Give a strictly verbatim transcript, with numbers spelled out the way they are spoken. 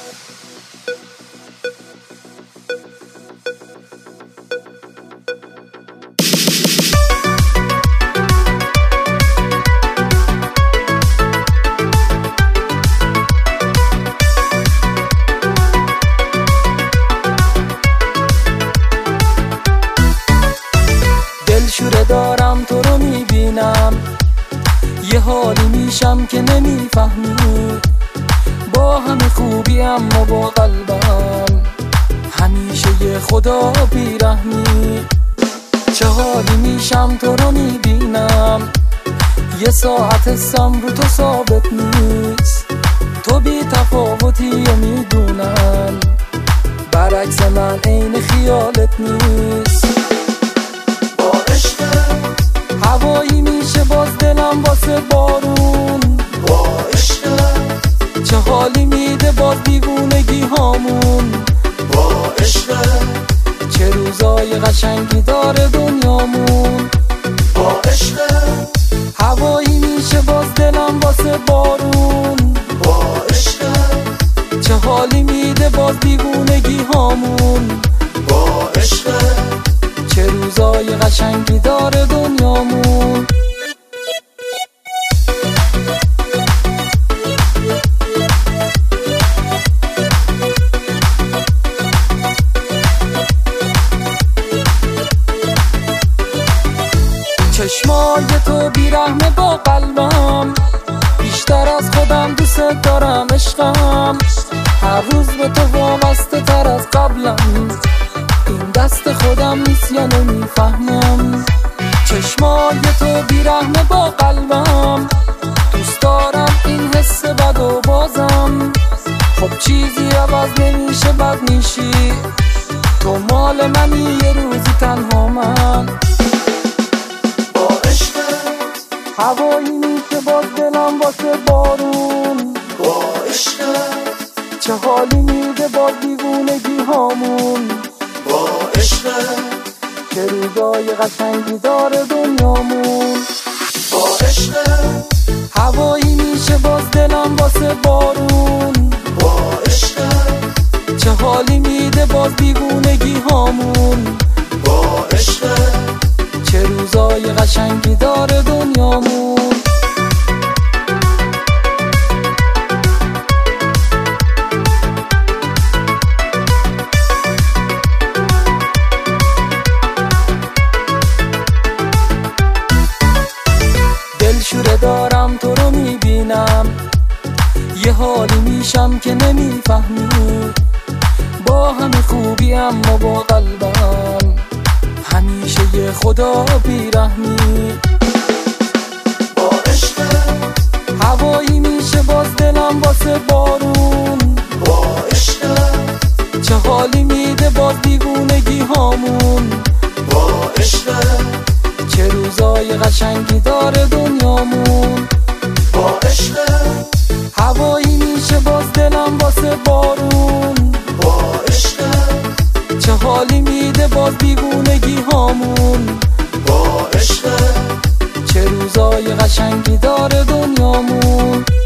دلشوره دارم تو رو میبینم، یه حالی میشم که نمیفهمی، با همه خوبی اما با قلبم همیشه یه خدا بیرحمی. چه حالی میشم تو رو میبینم، یه ساعت حسم رو تو ثابت نیست، تو بی تفاوتی و میدونم برعکس من عین خیالت نیست. هوایی میشه باز دلم واسه بارون، با عشقت چه حالی میده باز دیوونگی هامون، با عشقت چه روزای قشنگی داره دنیامون. با عشقت هوایی میشه باز دلم واسه بارون، با عشقت چه حالی میده باز دیوونگی هامون، با عشقت چه روزای قشنگی داره دنیامون. چشمای تو بیرحمه با قلبم، بیشتر از خودم دوست دارم عشقم، هر روز به تو وابسته تر از قبلم، این دست خودم نیست یا نمیفهمم. چشمای تو بیرحمه با قلبم، دوست دارم این حس بد و بازم، خب چیزی عوض نمیشه بد میشی، تو مال منی یه روزی تنها من. با عشقت هوایی میشه باز دلم واسه بارون، با عشقت چه حالی میده باز دیوونگی هامون، با عشقت چه روزای قشنگی داره دنیامون. با عشقت هوایی میشه باز دلم واسه بارون، با عشقت چه حالی میده باز دیوونگی هامون، با عشقت چه روزای قشنگی داره دنیامون. دلشوره دارم تو رو میبینم، یه حالی میشم که نمیفهمی، با همه خوبی اما با قلبم همیشه یه خدا بیرحمی. با عشقت هوایی میشه باز دلم واسه بارون، با عشقت چه حالی میده باز دیوونگی هامون، با عشقت چه روزای قشنگی داره دنیامون. با عشقت هوایی میشه باز دلم واسه بارون، با عشقت چه حالی میده باز دیوونگی هامون، با عشقت چه روزای قشنگی داره دنیامون.